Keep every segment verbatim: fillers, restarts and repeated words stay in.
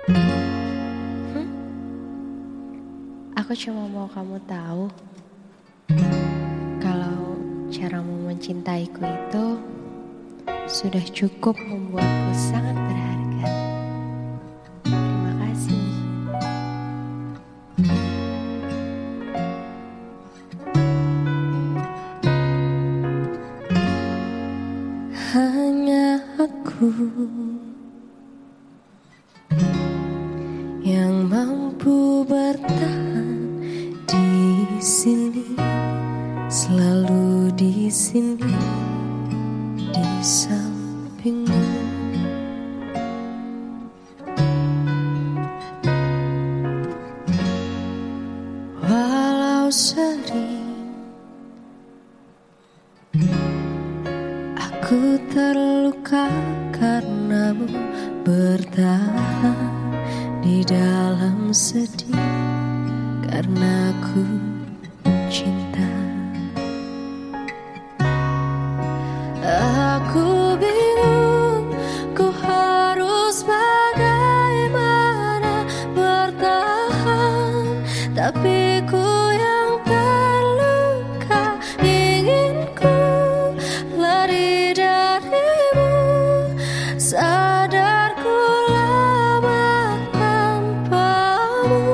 Hmm? Aku cuma mau kamu tahu kalau caramu mencintaiku itu sudah cukup membuatku sangat berharga. Terima kasih. Hanya aku yang mampu bertahan di sini, selalu di sini di sampingmu. Walau sering aku terluka karenamu bertahan di dalam sedih karena ku cinta. Aku bingung ku harus bagaimana bertahan, tapi ku yang terluka ingin ku lari darimu. Sadarku lama tanpamu.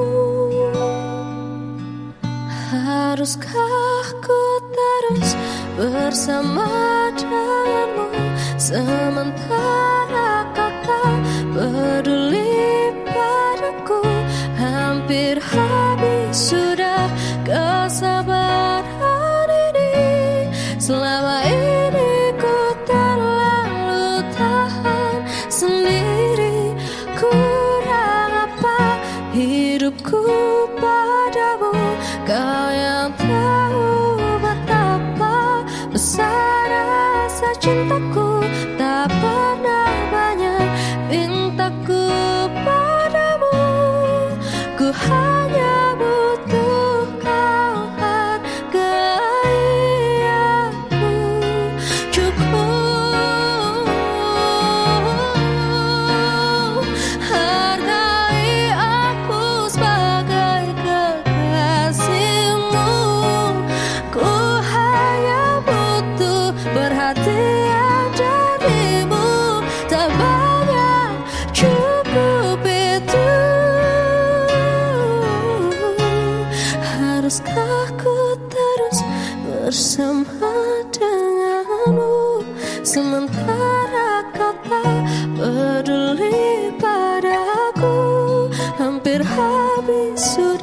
Haruskah ku terus bersama denganmu sementara kau tak peduli padaku? Hampir habis sudah kesabaran ini. Selama ini ku terlalu tahan sendiri. Kurang apa hidupku padamu? Kau yang tahu betapa besar rasa cintaku. Tak pernah banyak mintaku padamu. Ku hanya butuh kau hargai aku. Cukup hargai aku sebagai kekasihmu. Ku hanya butuh perhatian darimu. Tak banyak, cukup itu. Haruskah ku terus bersama denganmu sementara kau tak peduli padaku? Hampir habis sudah